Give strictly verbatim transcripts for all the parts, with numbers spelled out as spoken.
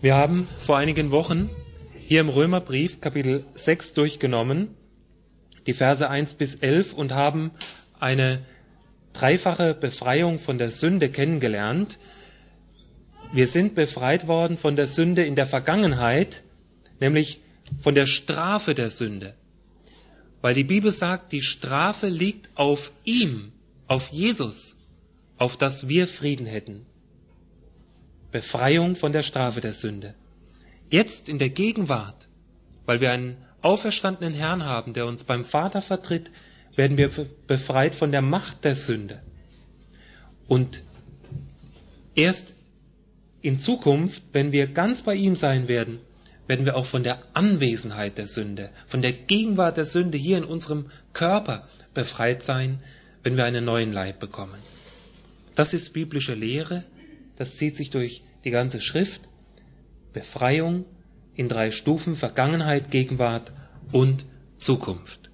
Wir haben vor einigen Wochen hier im Römerbrief Kapitel sechs durchgenommen, die Verse eins bis elf, und haben eine dreifache Befreiung von der Sünde kennengelernt. Wir sind befreit worden von der Sünde in der Vergangenheit, nämlich von der Strafe der Sünde. Weil die Bibel sagt, die Strafe liegt auf ihm, auf Jesus, auf dass wir Frieden hätten. Befreiung von der Strafe der Sünde. Jetzt in der Gegenwart, weil wir einen auferstandenen Herrn haben, der uns beim Vater vertritt, werden wir befreit von der Macht der Sünde. Und erst in Zukunft, wenn wir ganz bei ihm sein werden, werden wir auch von der Anwesenheit der Sünde, von der Gegenwart der Sünde hier in unserem Körper befreit sein, wenn wir einen neuen Leib bekommen. Das ist biblische Lehre, das zieht sich durch die ganze Schrift. Befreiung in drei Stufen: Vergangenheit, Gegenwart und Zukunft.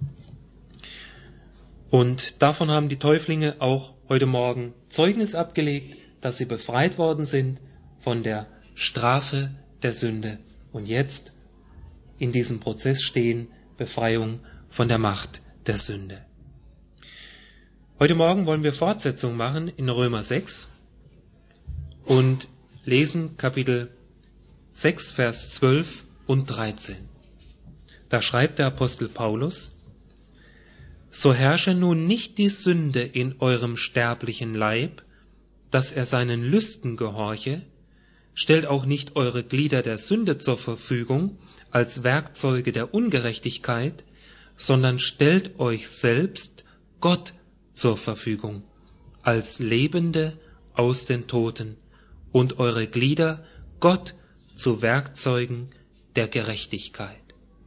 Und davon haben die Täuflinge auch heute Morgen Zeugnis abgelegt, dass sie befreit worden sind von der Strafe der Sünde und jetzt in diesem Prozess stehen, Befreiung von der Macht der Sünde. Heute Morgen wollen wir Fortsetzung machen in Römer sechs und lesen Kapitel sechs, Vers zwölf und dreizehn. Da schreibt der Apostel Paulus: So herrsche nun nicht die Sünde in eurem sterblichen Leib, dass er seinen Lüsten gehorche, stellt auch nicht eure Glieder der Sünde zur Verfügung als Werkzeuge der Ungerechtigkeit, sondern stellt euch selbst Gott zur Verfügung als Lebende aus den Toten und eure Glieder Gott zu Werkzeugen der Gerechtigkeit.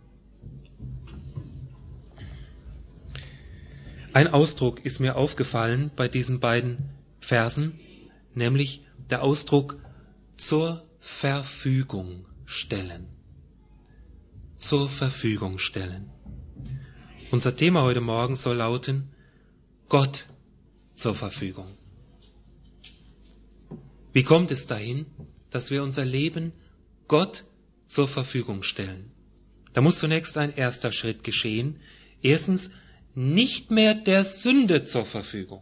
Ein Ausdruck ist mir aufgefallen bei diesen beiden Versen, nämlich der Ausdruck zur Verfügung stellen. Zur Verfügung stellen. Unser Thema heute Morgen soll lauten: Gott zur Verfügung. Wie kommt es dahin, dass wir unser Leben Gott zur Verfügung stellen? Da muss zunächst ein erster Schritt geschehen. Erstens, nicht mehr der Sünde zur Verfügung.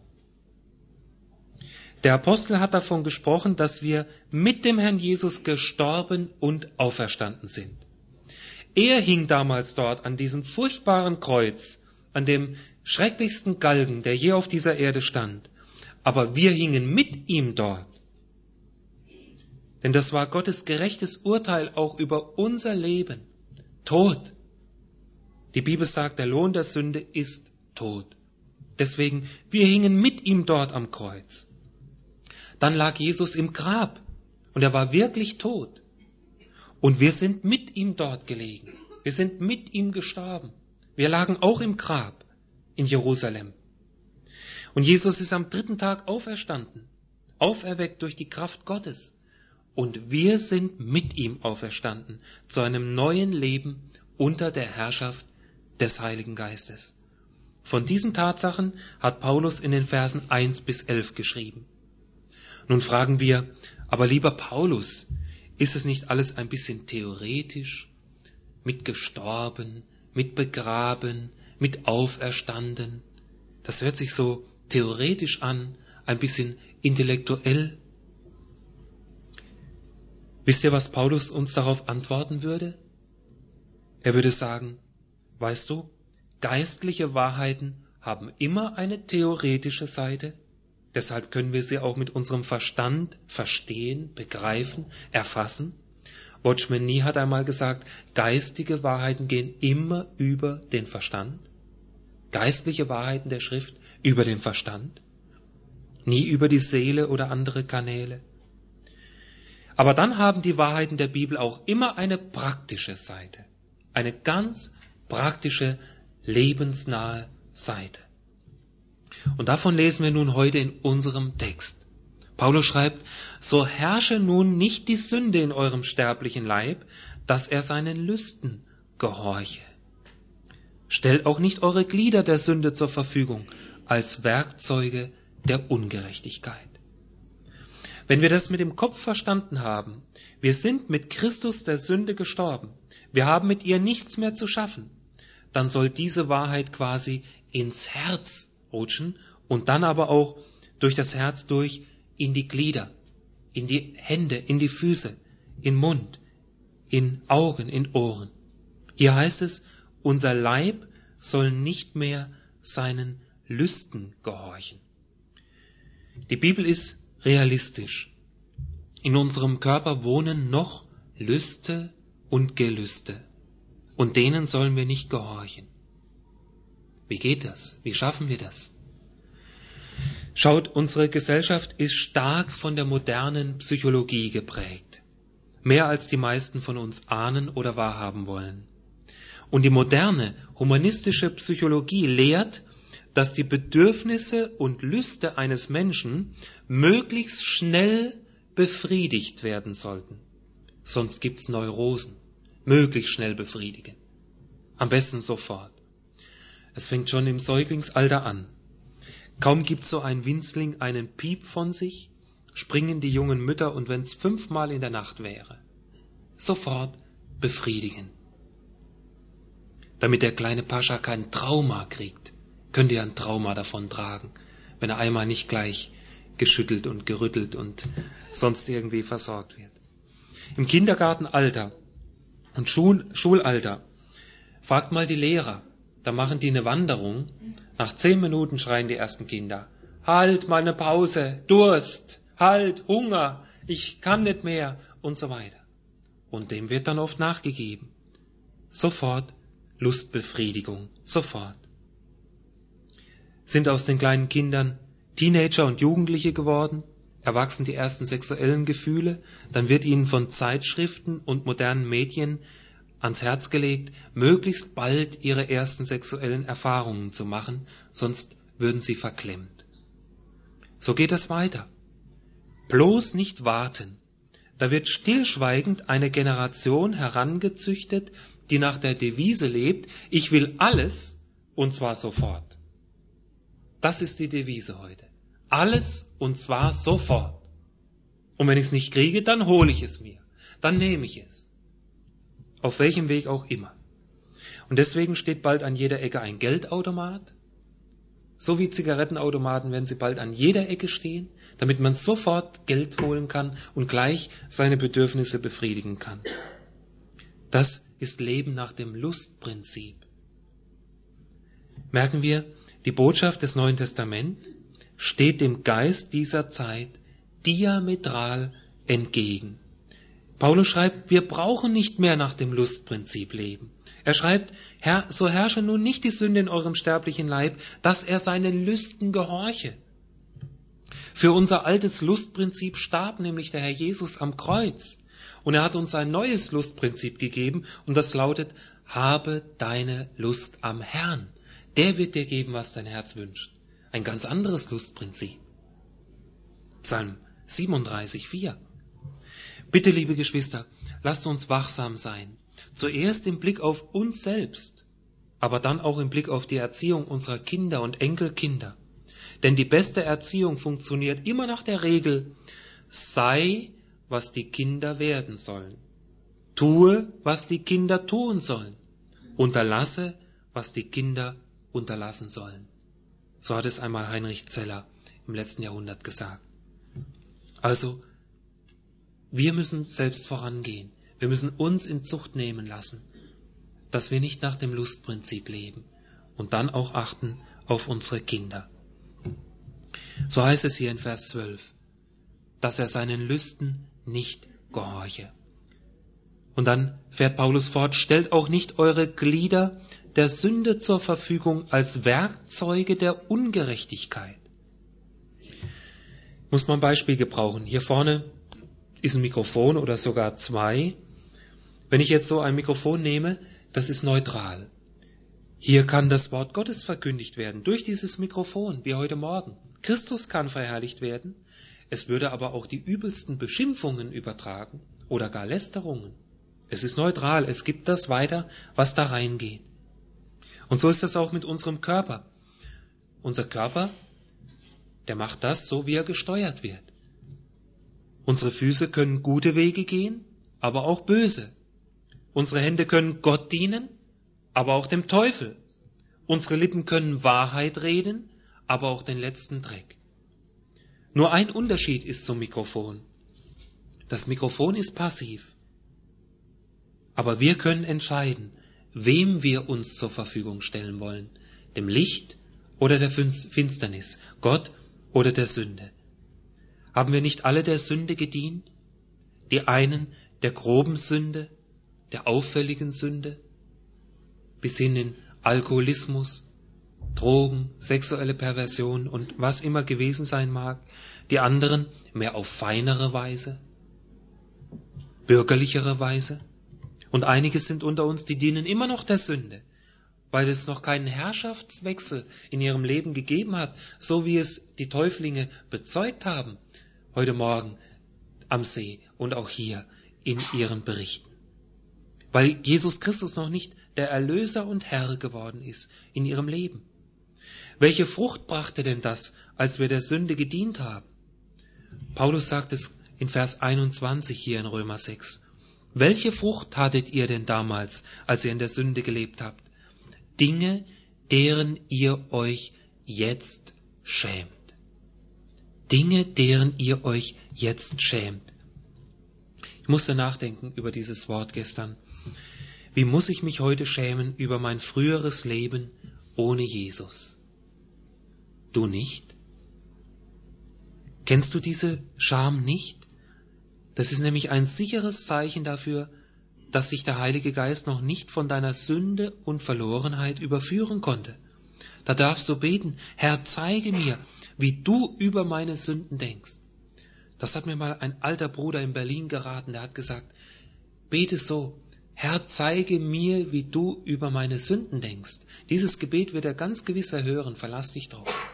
Der Apostel hat davon gesprochen, dass wir mit dem Herrn Jesus gestorben und auferstanden sind. Er hing damals dort an diesem furchtbaren Kreuz, an dem schrecklichsten Galgen, der je auf dieser Erde stand. Aber wir hingen mit ihm dort. Denn das war Gottes gerechtes Urteil auch über unser Leben. Tod. Die Bibel sagt, der Lohn der Sünde ist Tod. Deswegen, wir hingen mit ihm dort am Kreuz. Dann lag Jesus im Grab und er war wirklich tot. Und wir sind mit ihm dort gelegen. Wir sind mit ihm gestorben. Wir lagen auch im Grab in Jerusalem. Und Jesus ist am dritten Tag auferstanden, auferweckt durch die Kraft Gottes. Und wir sind mit ihm auferstanden zu einem neuen Leben unter der Herrschaft des Heiligen Geistes. Von diesen Tatsachen hat Paulus in den Versen eins bis elf geschrieben. Nun fragen wir, aber lieber Paulus, ist es nicht alles ein bisschen theoretisch? Mit gestorben, mit begraben, mit auferstanden? Das hört sich so theoretisch an, ein bisschen intellektuell. Wisst ihr, was Paulus uns darauf antworten würde? Er würde sagen, weißt du, geistliche Wahrheiten haben immer eine theoretische Seite. Deshalb können wir sie auch mit unserem Verstand verstehen, begreifen, erfassen. Watchman Nee hat einmal gesagt, geistige Wahrheiten gehen immer über den Verstand. Geistliche Wahrheiten der Schrift über den Verstand. Nie über die Seele oder andere Kanäle. Aber dann haben die Wahrheiten der Bibel auch immer eine praktische Seite. Eine ganz praktische, lebensnahe Seite. Und davon lesen wir nun heute in unserem Text. Paulus schreibt, so herrsche nun nicht die Sünde in eurem sterblichen Leib, dass er seinen Lüsten gehorche. Stellt auch nicht eure Glieder der Sünde zur Verfügung als Werkzeuge der Ungerechtigkeit. Wenn wir das mit dem Kopf verstanden haben, wir sind mit Christus der Sünde gestorben, wir haben mit ihr nichts mehr zu schaffen, dann soll diese Wahrheit quasi ins Herz rutschen und dann aber auch durch das Herz durch in die Glieder, in die Hände, in die Füße, in Mund, in Augen, in Ohren. Hier heißt es, unser Leib soll nicht mehr seinen Lüsten gehorchen. Die Bibel ist realistisch. In unserem Körper wohnen noch Lüste und Gelüste. Und denen sollen wir nicht gehorchen. Wie geht das? Wie schaffen wir das? Schaut, unsere Gesellschaft ist stark von der modernen Psychologie geprägt. Mehr als die meisten von uns ahnen oder wahrhaben wollen. Und die moderne humanistische Psychologie lehrt, dass die Bedürfnisse und Lüste eines Menschen möglichst schnell befriedigt werden sollten. Sonst gibt's Neurosen. Möglichst schnell befriedigen. Am besten sofort. Es fängt schon im Säuglingsalter an. Kaum gibt so ein Winzling einen Piep von sich, springen die jungen Mütter und wenn's fünfmal in der Nacht wäre, sofort befriedigen. Damit der kleine Pascha kein Trauma kriegt, könnte er ein Trauma davon tragen, wenn er einmal nicht gleich geschüttelt und gerüttelt und sonst irgendwie versorgt wird. Im Kindergartenalter und Schul- Schulalter, fragt mal die Lehrer, da machen die eine Wanderung, nach zehn Minuten schreien die ersten Kinder, halt, mal eine Pause, Durst, halt, Hunger, ich kann nicht mehr und so weiter. Und dem wird dann oft nachgegeben. Sofort Lustbefriedigung, sofort. Sind aus den kleinen Kindern Teenager und Jugendliche geworden, erwachsen die ersten sexuellen Gefühle, dann wird ihnen von Zeitschriften und modernen Medien ans Herz gelegt, möglichst bald ihre ersten sexuellen Erfahrungen zu machen, sonst würden sie verklemmt. So geht es weiter. Bloß nicht warten. Da wird stillschweigend eine Generation herangezüchtet, die nach der Devise lebt, ich will alles und zwar sofort. Das ist die Devise heute. Alles und zwar sofort. Und wenn ich es nicht kriege, dann hole ich es mir. Dann nehme ich es. Auf welchem Weg auch immer. Und deswegen steht bald an jeder Ecke ein Geldautomat. So wie Zigarettenautomaten werden sie bald an jeder Ecke stehen, damit man sofort Geld holen kann und gleich seine Bedürfnisse befriedigen kann. Das ist Leben nach dem Lustprinzip. Merken wir, die Botschaft des Neuen Testaments steht dem Geist dieser Zeit diametral entgegen. Paulus schreibt, wir brauchen nicht mehr nach dem Lustprinzip leben. Er schreibt, Herr, so herrsche nun nicht die Sünde in eurem sterblichen Leib, dass er seinen Lüsten gehorche. Für unser altes Lustprinzip starb nämlich der Herr Jesus am Kreuz. Und er hat uns ein neues Lustprinzip gegeben und das lautet, habe deine Lust am Herrn. Der wird dir geben, was dein Herz wünscht. Ein ganz anderes Lustprinzip. Psalm siebenunddreißig, vier. Bitte, liebe Geschwister, lasst uns wachsam sein. Zuerst im Blick auf uns selbst, aber dann auch im Blick auf die Erziehung unserer Kinder und Enkelkinder. Denn die beste Erziehung funktioniert immer nach der Regel, sei, was die Kinder werden sollen. Tue, was die Kinder tun sollen. Unterlasse, was die Kinder unterlassen sollen. So hat es einmal Heinrich Zeller im letzten Jahrhundert gesagt. Also, wir müssen selbst vorangehen. Wir müssen uns in Zucht nehmen lassen, dass wir nicht nach dem Lustprinzip leben und dann auch achten auf unsere Kinder. So heißt es hier in Vers zwölf, dass er seinen Lüsten nicht gehorche. Und dann fährt Paulus fort, stellt auch nicht eure Glieder der Sünde zur Verfügung als Werkzeuge der Ungerechtigkeit. Muss man ein Beispiel gebrauchen. Hier vorne ist ein Mikrofon oder sogar zwei. Wenn ich jetzt so ein Mikrofon nehme, das ist neutral. Hier kann das Wort Gottes verkündigt werden, durch dieses Mikrofon, wie heute Morgen. Christus kann verherrlicht werden. Es würde aber auch die übelsten Beschimpfungen übertragen oder gar Lästerungen. Es ist neutral, es gibt das weiter, was da reingeht. Und so ist das auch mit unserem Körper. Unser Körper, der macht das so, wie er gesteuert wird. Unsere Füße können gute Wege gehen, aber auch böse. Unsere Hände können Gott dienen, aber auch dem Teufel. Unsere Lippen können Wahrheit reden, aber auch den letzten Dreck. Nur ein Unterschied ist zum Mikrofon. Das Mikrofon ist passiv. Aber wir können entscheiden, wem wir uns zur Verfügung stellen wollen. Dem Licht oder der Finsternis, Gott oder der Sünde. Haben wir nicht alle der Sünde gedient? Die einen der groben Sünde, der auffälligen Sünde, bis hin in Alkoholismus, Drogen, sexuelle Perversion und was immer gewesen sein mag. Die anderen mehr auf feinere Weise, bürgerlichere Weise. Und einige sind unter uns, die dienen immer noch der Sünde, weil es noch keinen Herrschaftswechsel in ihrem Leben gegeben hat, so wie es die Täuflinge bezeugt haben, heute Morgen am See und auch hier in ihren Berichten. Weil Jesus Christus noch nicht der Erlöser und Herr geworden ist in ihrem Leben. Welche Frucht brachte denn das, als wir der Sünde gedient haben? Paulus sagt es in Vers einundzwanzig hier in Römer sechs. Welche Frucht hattet ihr denn damals, als ihr in der Sünde gelebt habt? Dinge, deren ihr euch jetzt schämt. Dinge, deren ihr euch jetzt schämt. Ich musste nachdenken über dieses Wort gestern. Wie muss ich mich heute schämen über mein früheres Leben ohne Jesus? Du nicht? Kennst du diese Scham nicht? Das ist nämlich ein sicheres Zeichen dafür, dass sich der Heilige Geist noch nicht von deiner Sünde und Verlorenheit überführen konnte. Da darfst du beten, Herr, zeige mir, wie du über meine Sünden denkst. Das hat mir mal ein alter Bruder in Berlin geraten, der hat gesagt, bete so, Herr, zeige mir, wie du über meine Sünden denkst. Dieses Gebet wird er ganz gewiss erhören, verlass dich drauf.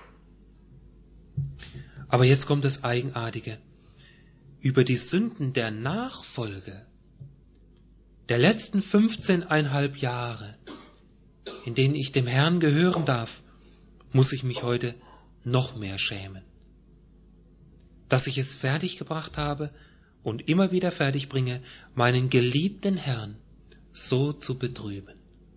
Aber jetzt kommt das Eigenartige. Über die Sünden der Nachfolge, der letzten fünfzehneinhalb Jahre, in denen ich dem Herrn gehören darf, muss ich mich heute noch mehr schämen. Dass ich es fertiggebracht habe und immer wieder fertig bringe, meinen geliebten Herrn so zu betrüben.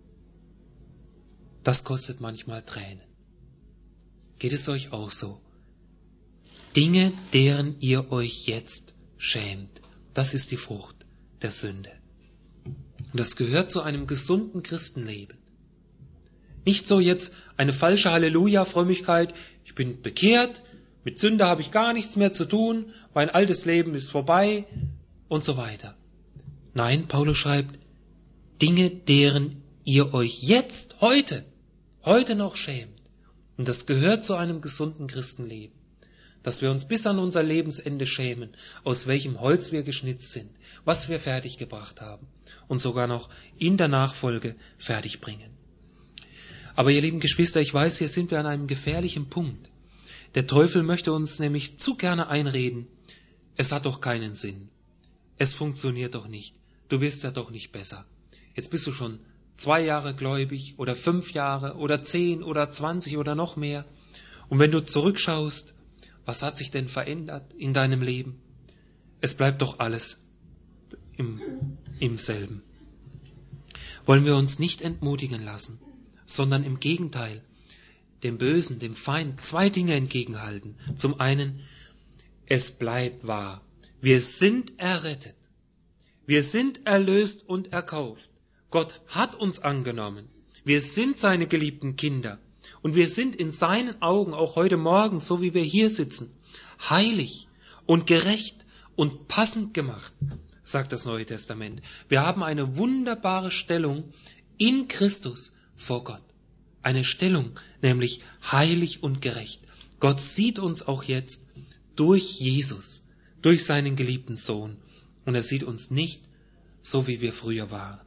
Das kostet manchmal Tränen. Geht es euch auch so? Dinge, deren ihr euch jetzt schämt, das ist die Frucht der Sünde. Und das gehört zu einem gesunden Christenleben. Nicht so jetzt eine falsche Halleluja-Frömmigkeit, ich bin bekehrt, mit Sünde habe ich gar nichts mehr zu tun, mein altes Leben ist vorbei und so weiter. Nein, Paulus schreibt, Dinge, deren ihr euch jetzt, heute, heute noch schämt. Und das gehört zu einem gesunden Christenleben. Dass wir uns bis an unser Lebensende schämen, aus welchem Holz wir geschnitzt sind, was wir fertiggebracht haben und sogar noch in der Nachfolge fertigbringen. Aber ihr lieben Geschwister, ich weiß, hier sind wir an einem gefährlichen Punkt. Der Teufel möchte uns nämlich zu gerne einreden, es hat doch keinen Sinn, es funktioniert doch nicht, du wirst ja doch nicht besser. Jetzt bist du schon zwei Jahre gläubig oder fünf Jahre oder zehn oder zwanzig oder noch mehr. Und wenn du zurückschaust, was hat sich denn verändert in deinem Leben? Es bleibt doch alles im, im selben. Wollen wir uns nicht entmutigen lassen, sondern im Gegenteil, dem Bösen, dem Feind, zwei Dinge entgegenhalten. Zum einen, es bleibt wahr. Wir sind errettet. Wir sind erlöst und erkauft. Gott hat uns angenommen. Wir sind seine geliebten Kinder. Und wir sind in seinen Augen auch heute Morgen, so wie wir hier sitzen, heilig und gerecht und passend gemacht, sagt das Neue Testament. Wir haben eine wunderbare Stellung in Christus vor Gott. Eine Stellung, nämlich heilig und gerecht. Gott sieht uns auch jetzt durch Jesus, durch seinen geliebten Sohn. Und er sieht uns nicht so, wie wir früher waren.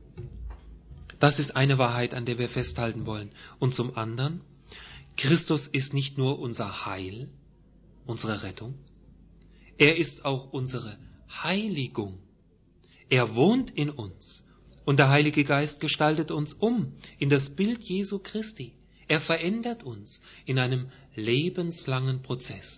Das ist eine Wahrheit, an der wir festhalten wollen. Und zum anderen, Christus ist nicht nur unser Heil, unsere Rettung, er ist auch unsere Heiligung. Er wohnt in uns und der Heilige Geist gestaltet uns um in das Bild Jesu Christi. Er verändert uns in einem lebenslangen Prozess.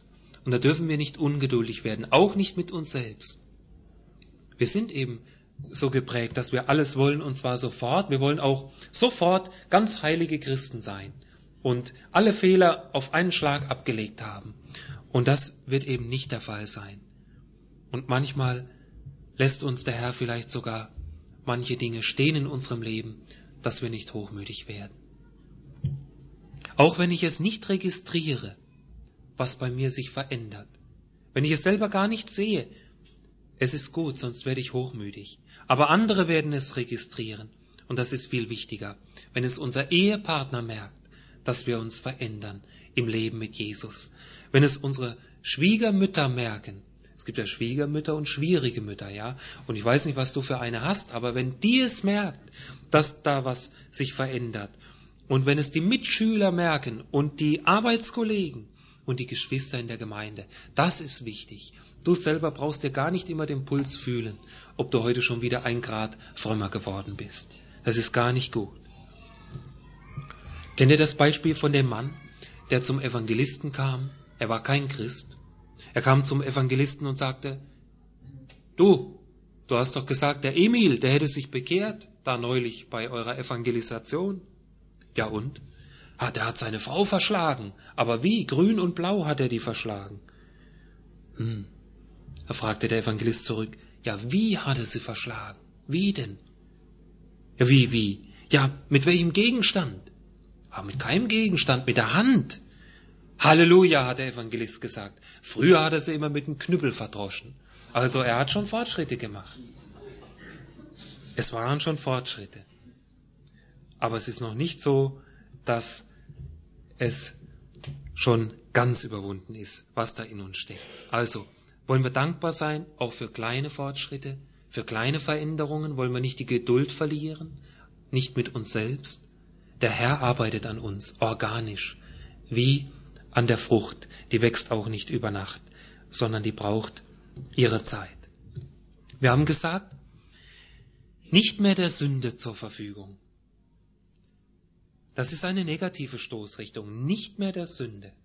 Und da dürfen wir nicht ungeduldig werden, auch nicht mit uns selbst. Wir sind eben so geprägt, dass wir alles wollen und zwar sofort. Wir wollen auch sofort ganz heilige Christen sein und alle Fehler auf einen Schlag abgelegt haben. Und das wird eben nicht der Fall sein. Und manchmal lässt uns der Herr vielleicht sogar manche Dinge stehen in unserem Leben, dass wir nicht hochmütig werden. Auch wenn ich es nicht registriere, was bei mir sich verändert. Wenn ich es selber gar nicht sehe, es ist gut, sonst werde ich hochmütig. Aber andere werden es registrieren. Und das ist viel wichtiger, wenn es unser Ehepartner merkt, dass wir uns verändern im Leben mit Jesus. Wenn es unsere Schwiegermütter merken, es gibt ja Schwiegermütter und schwierige Mütter, ja. Und ich weiß nicht, was du für eine hast, aber wenn die es merkt, dass da was sich verändert, und wenn es die Mitschüler merken und die Arbeitskollegen und die Geschwister in der Gemeinde, das ist wichtig. Du selber brauchst dir gar nicht immer den Puls fühlen, ob du heute schon wieder ein Grad frömmer geworden bist. Das ist gar nicht gut. Kennt ihr das Beispiel von dem Mann, der zum Evangelisten kam? Er war kein Christ. Er kam zum Evangelisten und sagte, du, du hast doch gesagt, der Emil, der hätte sich bekehrt, da neulich bei eurer Evangelisation. Ja und? Ah, der hat seine Frau verschlagen. Aber wie? Grün und blau hat er die verschlagen. Hm. Da fragte der Evangelist zurück, ja, wie hat er sie verschlagen? Wie denn? Ja, wie, wie? Ja, mit welchem Gegenstand? Ah, mit keinem Gegenstand, mit der Hand. Halleluja, hat der Evangelist gesagt. Früher hat er sie immer mit einem Knüppel verdroschen. Also er hat schon Fortschritte gemacht. Es waren schon Fortschritte. Aber es ist noch nicht so, dass es schon ganz überwunden ist, was da in uns steckt. Also wollen wir dankbar sein, auch für kleine Fortschritte, für kleine Veränderungen, wollen wir nicht die Geduld verlieren, nicht mit uns selbst. Der Herr arbeitet an uns, organisch, wie an der Frucht. Die wächst auch nicht über Nacht, sondern die braucht ihre Zeit. Wir haben gesagt, nicht mehr der Sünde zur Verfügung. Das ist eine negative Stoßrichtung, nicht mehr der Sünde.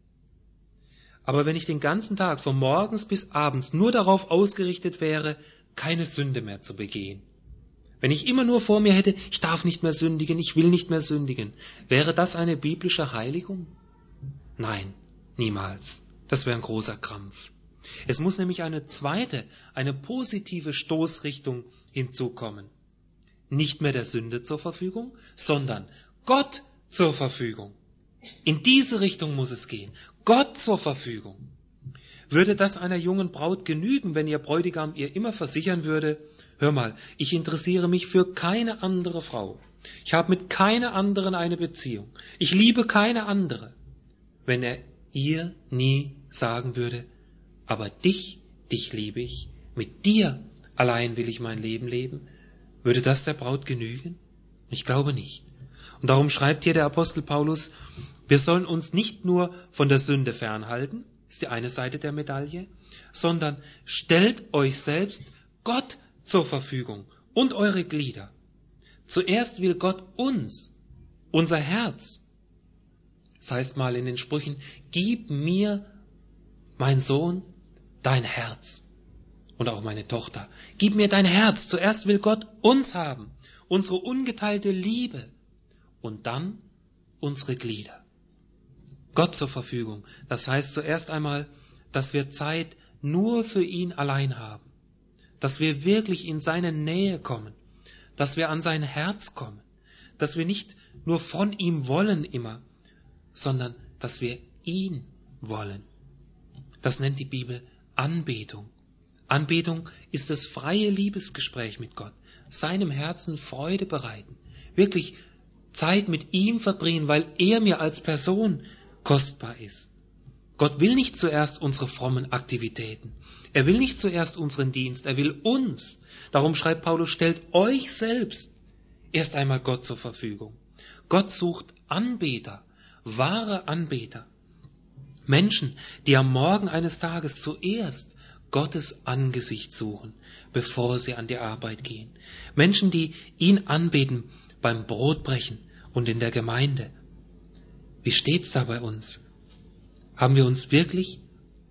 Aber wenn ich den ganzen Tag von morgens bis abends nur darauf ausgerichtet wäre, keine Sünde mehr zu begehen, wenn ich immer nur vor mir hätte, ich darf nicht mehr sündigen, ich will nicht mehr sündigen, wäre das eine biblische Heiligung? Nein, niemals. Das wäre ein großer Krampf. Es muss nämlich eine zweite, eine positive Stoßrichtung hinzukommen. Nicht mehr der Sünde zur Verfügung, sondern Gott zur Verfügung. In diese Richtung muss es gehen. Gott zur Verfügung. Würde das einer jungen Braut genügen, wenn ihr Bräutigam ihr immer versichern würde, hör mal, ich interessiere mich für keine andere Frau. Ich habe mit keiner anderen eine Beziehung. Ich liebe keine andere. Wenn er ihr nie sagen würde, aber dich, dich liebe ich, mit dir allein will ich mein Leben leben, würde das der Braut genügen? Ich glaube nicht. Und darum schreibt hier der Apostel Paulus, wir sollen uns nicht nur von der Sünde fernhalten, ist die eine Seite der Medaille, sondern stellt euch selbst Gott zur Verfügung und eure Glieder. Zuerst will Gott uns, unser Herz. Das heißt mal in den Sprüchen, gib mir, mein Sohn, dein Herz. Und auch meine Tochter, gib mir dein Herz. Zuerst will Gott uns haben, unsere ungeteilte Liebe. Und dann unsere Glieder. Gott zur Verfügung. Das heißt zuerst einmal, dass wir Zeit nur für ihn allein haben. Dass wir wirklich in seine Nähe kommen. Dass wir an sein Herz kommen. Dass wir nicht nur von ihm wollen immer, sondern dass wir ihn wollen. Das nennt die Bibel Anbetung. Anbetung ist das freie Liebesgespräch mit Gott. Seinem Herzen Freude bereiten. Wirklich Zeit mit ihm verbringen, weil er mir als Person kostbar ist. Gott will nicht zuerst unsere frommen Aktivitäten. Er will nicht zuerst unseren Dienst. Er will uns. Darum schreibt Paulus, stellt euch selbst erst einmal Gott zur Verfügung. Gott sucht Anbeter, wahre Anbeter. Menschen, die am Morgen eines Tages zuerst Gottes Angesicht suchen, bevor sie an die Arbeit gehen. Menschen, die ihn anbeten beim Brotbrechen und in der Gemeinde. Wie steht's da bei uns? Haben wir uns wirklich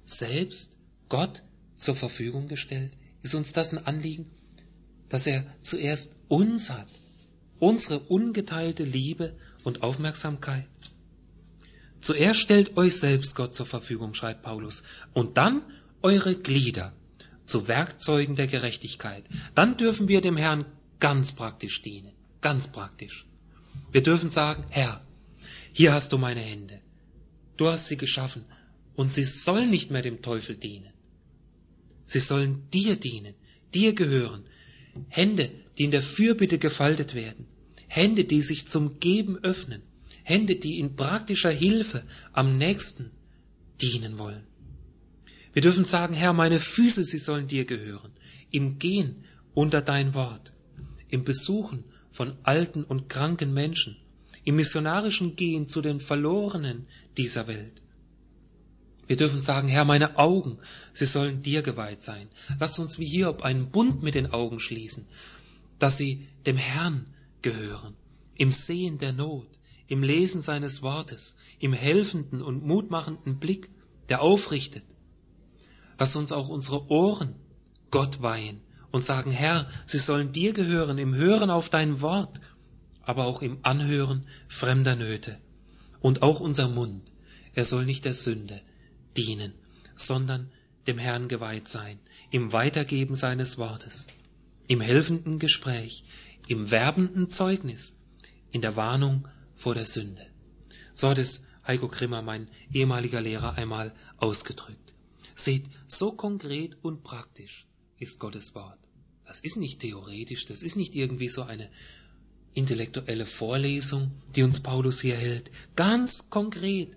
selbst Gott zur Verfügung gestellt? Ist uns das ein Anliegen, dass er zuerst uns hat, unsere ungeteilte Liebe und Aufmerksamkeit? Zuerst stellt euch selbst Gott zur Verfügung, schreibt Paulus, und dann eure Glieder zu Werkzeugen der Gerechtigkeit. Dann dürfen wir dem Herrn ganz praktisch dienen, ganz praktisch. Wir dürfen sagen, Herr, hier hast du meine Hände. Du hast sie geschaffen und sie sollen nicht mehr dem Teufel dienen. Sie sollen dir dienen, dir gehören. Hände, die in der Fürbitte gefaltet werden. Hände, die sich zum Geben öffnen. Hände, die in praktischer Hilfe am nächsten dienen wollen. Wir dürfen sagen, Herr, meine Füße, sie sollen dir gehören. Im Gehen unter dein Wort. Im Besuchen von alten und kranken Menschen. Im missionarischen Gehen zu den Verlorenen dieser Welt. Wir dürfen sagen, Herr, meine Augen, sie sollen dir geweiht sein. Lass uns wie Hiob einen Bund mit den Augen schließen, dass sie dem Herrn gehören. Im Sehen der Not, im Lesen seines Wortes, im helfenden und mutmachenden Blick, der aufrichtet. Lass uns auch unsere Ohren Gott weihen und sagen, Herr, sie sollen dir gehören im Hören auf dein Wort, aber auch im Anhören fremder Nöte. Und auch unser Mund, er soll nicht der Sünde dienen, sondern dem Herrn geweiht sein, im Weitergeben seines Wortes, im helfenden Gespräch, im werbenden Zeugnis, in der Warnung vor der Sünde. So hat es Heiko Grimmer, mein ehemaliger Lehrer, einmal ausgedrückt. Seht, so konkret und praktisch ist Gottes Wort. Das ist nicht theoretisch, das ist nicht irgendwie so eine intellektuelle Vorlesung, die uns Paulus hier hält. Ganz konkret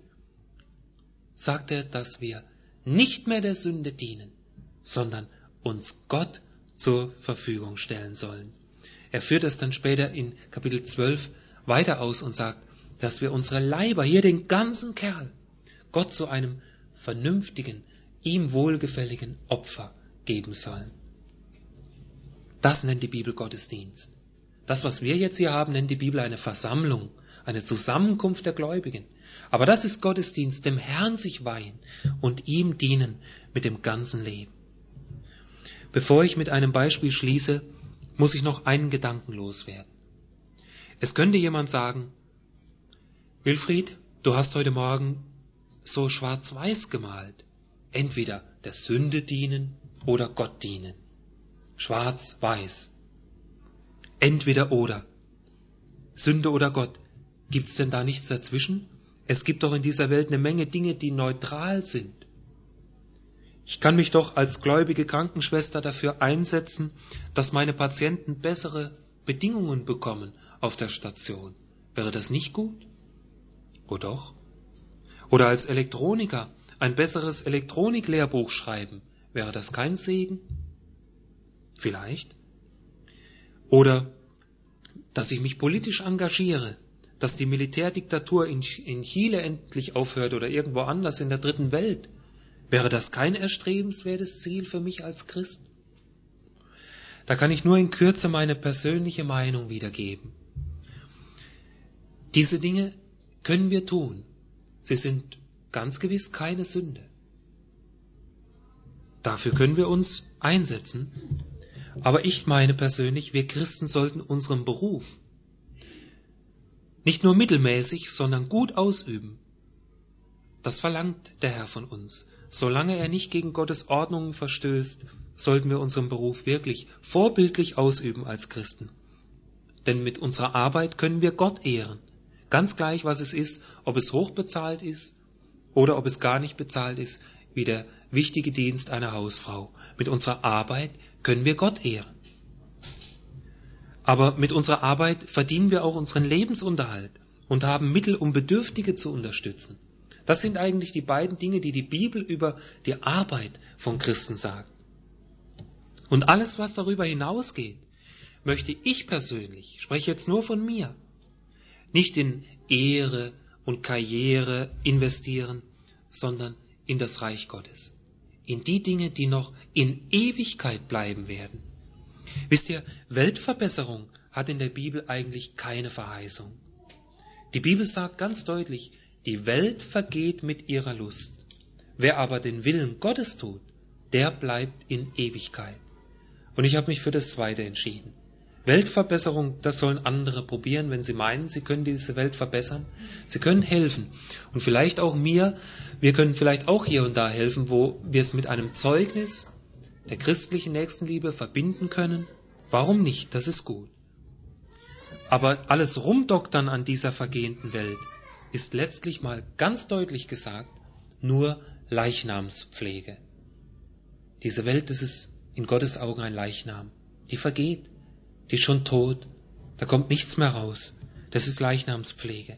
sagt er, dass wir nicht mehr der Sünde dienen, sondern uns Gott zur Verfügung stellen sollen. Er führt es dann später in Kapitel zwölf weiter aus und sagt, dass wir unsere Leiber, hier den ganzen Kerl, Gott zu einem vernünftigen, ihm wohlgefälligen Opfer geben sollen. Das nennt die Bibel Gottesdienst. Das, was wir jetzt hier haben, nennt die Bibel eine Versammlung, eine Zusammenkunft der Gläubigen. Aber das ist Gottesdienst, dem Herrn sich weihen und ihm dienen mit dem ganzen Leben. Bevor ich mit einem Beispiel schließe, muss ich noch einen Gedanken loswerden. Es könnte jemand sagen, Wilfried, du hast heute Morgen so schwarz-weiß gemalt. Entweder der Sünde dienen oder Gott dienen. Schwarz-weiß. Entweder oder. Sünde oder Gott. Gibt's denn da nichts dazwischen? Es gibt doch in dieser Welt eine Menge Dinge, die neutral sind. Ich kann mich doch als gläubige Krankenschwester dafür einsetzen, dass meine Patienten bessere Bedingungen bekommen auf der Station. Wäre das nicht gut? Oh doch. Oder als Elektroniker ein besseres Elektroniklehrbuch schreiben. Wäre das kein Segen? Vielleicht. Oder dass ich mich politisch engagiere, dass die Militärdiktatur in, in Chile endlich aufhört oder irgendwo anders in der dritten Welt. Wäre das kein erstrebenswertes Ziel für mich als Christ? Da kann ich nur in Kürze meine persönliche Meinung wiedergeben. Diese Dinge können wir tun. Sie sind ganz gewiss keine Sünde. Dafür können wir uns einsetzen. Aber ich meine persönlich, wir Christen sollten unseren Beruf nicht nur mittelmäßig, sondern gut ausüben. Das verlangt der Herr von uns. Solange er nicht gegen Gottes Ordnungen verstößt, sollten wir unseren Beruf wirklich vorbildlich ausüben als Christen. Denn mit unserer Arbeit können wir Gott ehren. Ganz gleich, was es ist, ob es hochbezahlt ist oder ob es gar nicht bezahlt ist, wie der wichtige Dienst einer Hausfrau. Mit unserer Arbeit können wir Gott ehren. Aber mit unserer Arbeit verdienen wir auch unseren Lebensunterhalt und haben Mittel, um Bedürftige zu unterstützen. Das sind eigentlich die beiden Dinge, die die Bibel über die Arbeit von Christen sagt. Und alles, was darüber hinausgeht, möchte ich persönlich, ich spreche jetzt nur von mir, nicht in Ehre und Karriere investieren, sondern in das Reich Gottes. In die Dinge, die noch in Ewigkeit bleiben werden. Wisst ihr, Weltverbesserung hat in der Bibel eigentlich keine Verheißung. Die Bibel sagt ganz deutlich, die Welt vergeht mit ihrer Lust. Wer aber den Willen Gottes tut, der bleibt in Ewigkeit. Und ich habe mich für das Zweite entschieden. Weltverbesserung, das sollen andere probieren, wenn sie meinen, sie können diese Welt verbessern. Sie können helfen. Und vielleicht auch mir, wir können vielleicht auch hier und da helfen, wo wir es mit einem Zeugnis der christlichen Nächstenliebe verbinden können. Warum nicht? Das ist gut. Aber alles Rumdoktern an dieser vergehenden Welt ist letztlich mal ganz deutlich gesagt nur Leichnamspflege. Diese Welt, das ist in Gottes Augen ein Leichnam. Die vergeht, die ist schon tot, da kommt nichts mehr raus. Das ist Leichnamspflege.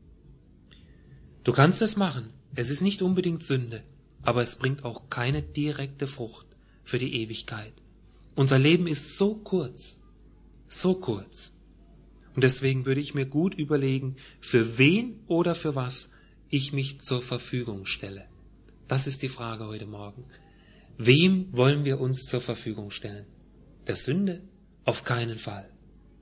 Du kannst es machen, es ist nicht unbedingt Sünde, aber es bringt auch keine direkte Frucht für die Ewigkeit. Unser Leben ist so kurz, so kurz. Und deswegen würde ich mir gut überlegen, für wen oder für was ich mich zur Verfügung stelle. Das ist die Frage heute Morgen. Wem wollen wir uns zur Verfügung stellen? Der Sünde? Auf keinen Fall.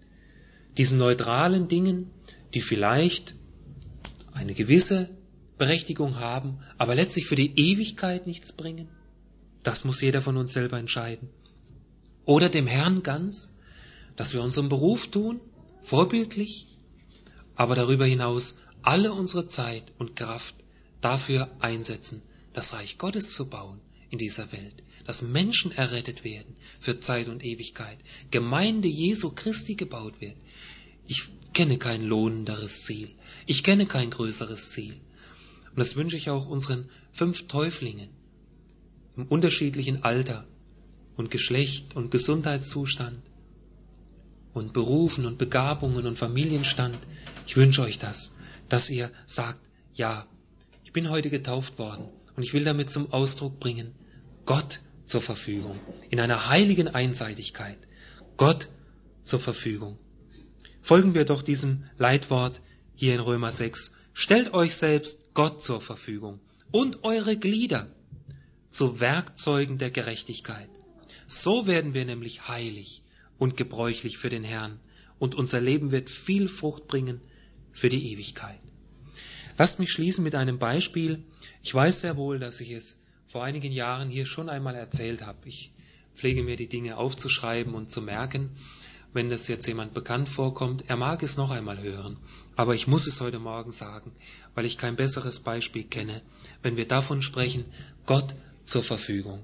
Diesen neutralen Dingen, die vielleicht eine gewisse Berechtigung haben, aber letztlich für die Ewigkeit nichts bringen? Das muss jeder von uns selber entscheiden. Oder dem Herrn ganz, dass wir unseren Beruf tun, vorbildlich, aber darüber hinaus alle unsere Zeit und Kraft dafür einsetzen, das Reich Gottes zu bauen in dieser Welt, dass Menschen errettet werden für Zeit und Ewigkeit, Gemeinde Jesu Christi gebaut wird. Ich kenne kein lohnenderes Ziel, ich kenne kein größeres Ziel. Und das wünsche ich auch unseren fünf Täuflingen im unterschiedlichen Alter und Geschlecht und Gesundheitszustand und Berufen und Begabungen und Familienstand. Ich wünsche euch das, dass ihr sagt, ja, ich bin heute getauft worden und ich will damit zum Ausdruck bringen, Gott zur Verfügung, in einer heiligen Einseitigkeit, Gott zur Verfügung. Folgen wir doch diesem Leitwort hier in Römer sechs. Stellt euch selbst Gott zur Verfügung und eure Glieder zu Werkzeugen der Gerechtigkeit. So werden wir nämlich heilig und gebräuchlich für den Herrn und unser Leben wird viel Frucht bringen für die Ewigkeit. Lasst mich schließen mit einem Beispiel. Ich weiß sehr wohl, dass ich es vor einigen Jahren hier schon einmal erzählt habe. Ich pflege mir die Dinge aufzuschreiben und zu merken. Wenn das jetzt jemand bekannt vorkommt, er mag es noch einmal hören. Aber ich muss es heute Morgen sagen, weil ich kein besseres Beispiel kenne, wenn wir davon sprechen, Gott zur Verfügung.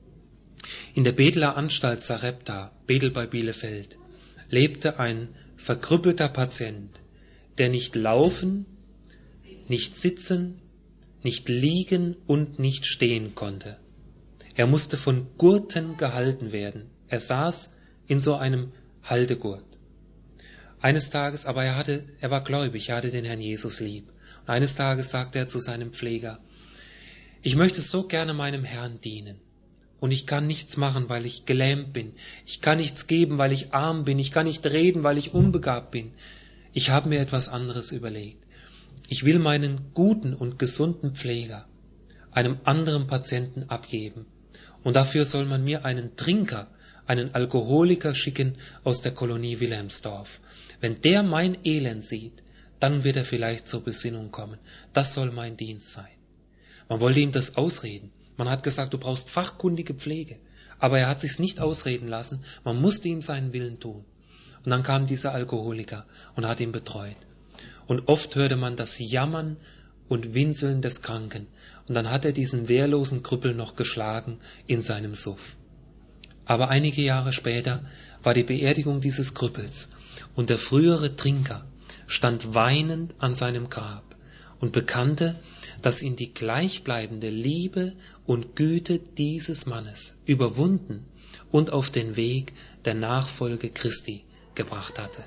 In der Beteler Anstalt Sarepta, Bethel bei Bielefeld, lebte ein verkrüppelter Patient, der nicht laufen, nicht sitzen, nicht liegen und nicht stehen konnte. Er musste von Gurten gehalten werden. Er saß in so einem Haltegurt. Eines Tages, aber er hatte, er war gläubig, er hatte den Herrn Jesus lieb. Und eines Tages sagte er zu seinem Pfleger, ich möchte so gerne meinem Herrn dienen. Und ich kann nichts machen, weil ich gelähmt bin. Ich kann nichts geben, weil ich arm bin. Ich kann nicht reden, weil ich unbegabt bin. Ich habe mir etwas anderes überlegt. Ich will meinen guten und gesunden Pfleger einem anderen Patienten abgeben. Und dafür soll man mir einen Trinker, einen Alkoholiker schicken aus der Kolonie Wilhelmsdorf. Wenn der mein Elend sieht, dann wird er vielleicht zur Besinnung kommen. Das soll mein Dienst sein. Man wollte ihm das ausreden. Man hat gesagt, du brauchst fachkundige Pflege. Aber er hat sich's nicht ausreden lassen. Man musste ihm seinen Willen tun. Und dann kam dieser Alkoholiker und hat ihn betreut. Und oft hörte man das Jammern und Winseln des Kranken. Und dann hat er diesen wehrlosen Krüppel noch geschlagen in seinem Suff. Aber einige Jahre später war die Beerdigung dieses Krüppels. Und der frühere Trinker stand weinend an seinem Grab und bekannte, dass ihn die gleichbleibende Liebe und Güte dieses Mannes überwunden und auf den Weg der Nachfolge Christi gebracht hatte.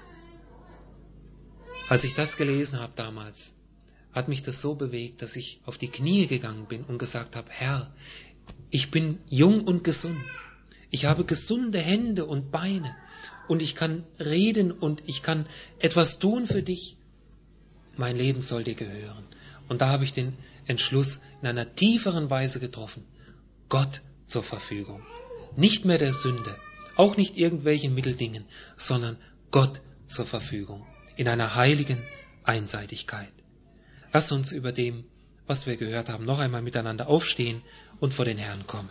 Als ich das gelesen habe damals, hat mich das so bewegt, dass ich auf die Knie gegangen bin und gesagt habe, Herr, ich bin jung und gesund. Ich habe gesunde Hände und Beine und ich kann reden und ich kann etwas tun für dich. Mein Leben soll dir gehören. Und da habe ich den Entschluss in einer tieferen Weise getroffen. Gott zur Verfügung. Nicht mehr der Sünde, auch nicht irgendwelchen Mitteldingen, sondern Gott zur Verfügung. In einer heiligen Einseitigkeit. Lass uns über dem was wir gehört haben, noch einmal miteinander aufstehen und vor den Herrn kommen.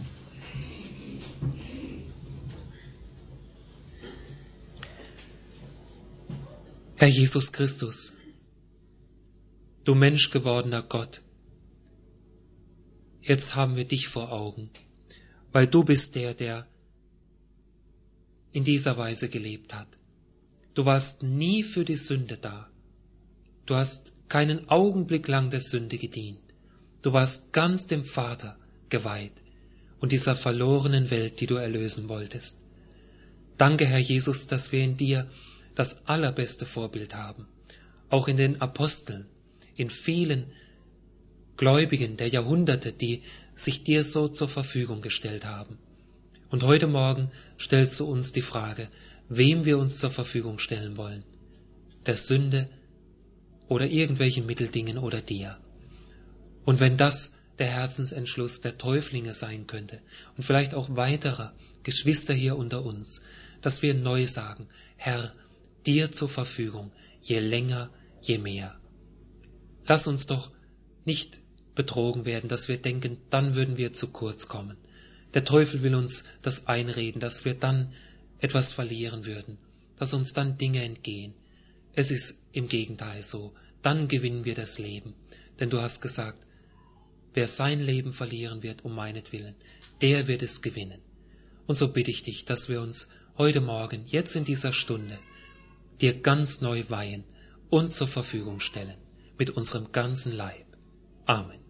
Herr Jesus Christus, du menschgewordener Gott, jetzt haben wir dich vor Augen, weil du bist der, der in dieser Weise gelebt hat. Du warst nie für die Sünde da. Du hast keinen Augenblick lang der Sünde gedient. Du warst ganz dem Vater geweiht und dieser verlorenen Welt, die du erlösen wolltest. Danke, Herr Jesus, dass wir in dir das allerbeste Vorbild haben, auch in den Aposteln, in vielen Gläubigen der Jahrhunderte, die sich dir so zur Verfügung gestellt haben. Und heute Morgen stellst du uns die Frage, wem wir uns zur Verfügung stellen wollen, der Sünde oder irgendwelchen Mitteldingen oder dir. Und wenn das der Herzensentschluss der Täuflinge sein könnte und vielleicht auch weiterer Geschwister hier unter uns, dass wir neu sagen, Herr, dir zur Verfügung, je länger, je mehr. Lass uns doch nicht betrogen werden, dass wir denken, dann würden wir zu kurz kommen. Der Teufel will uns das einreden, dass wir dann etwas verlieren würden, dass uns dann Dinge entgehen. Es ist im Gegenteil so, dann gewinnen wir das Leben. Denn du hast gesagt, wer sein Leben verlieren wird um meinetwillen, der wird es gewinnen. Und so bitte ich dich, dass wir uns heute Morgen, jetzt in dieser Stunde, dir ganz neu weihen und zur Verfügung stellen, mit unserem ganzen Leib. Amen.